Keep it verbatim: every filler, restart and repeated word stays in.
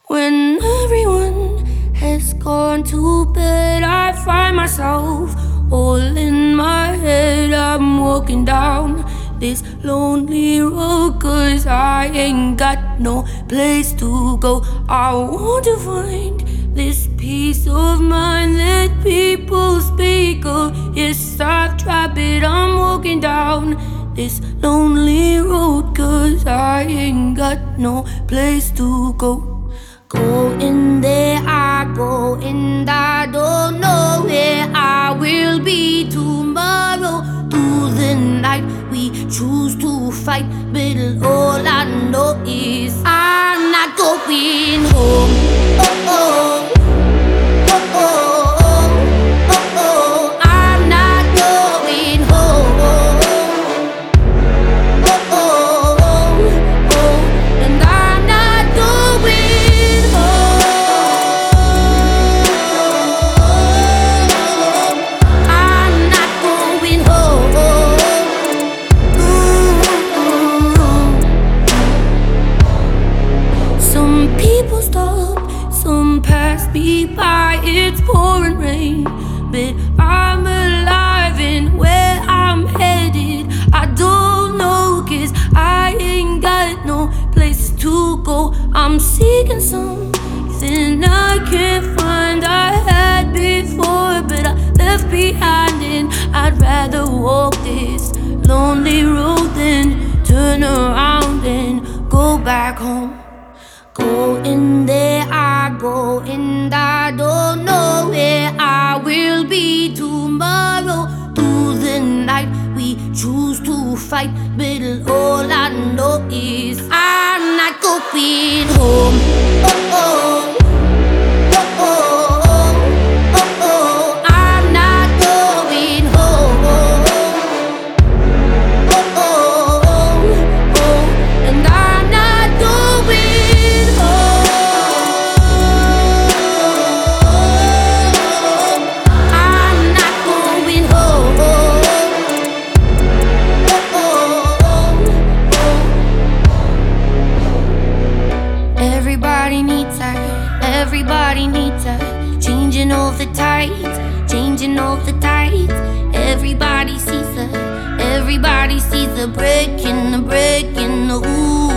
When everyone has gone to bed, I find myself all in my head. I'm walking down this lonely road, 'cause I ain't got no place to go. I want to find this peace of mind that people speak of. Yes, I've tried, but I'm walking down this lonely road, 'cause I ain't got no place to go. Go in there, I go, and I don't know where I will be tomorrow. Through the night, we choose to fight, but all I know is I'm not going home. Oh, oh. Some pass me by, it's pouring rain, but I'm alive and where I'm headed I don't know, 'cause I ain't got no place to go. I'm seeking something I can't find. I had before, but I left behind, and I'd rather walk this lonely road than turn around and go back home. Go in there, I go, and I don't know where I will be tomorrow. Through the night, we choose to fight, but all I know is I'm not going home. Oh, oh. Everybody needs her, everybody needs her. Changing all the tides, changing all the tides. Everybody sees her, everybody sees her breaking, the breaking, the ooh.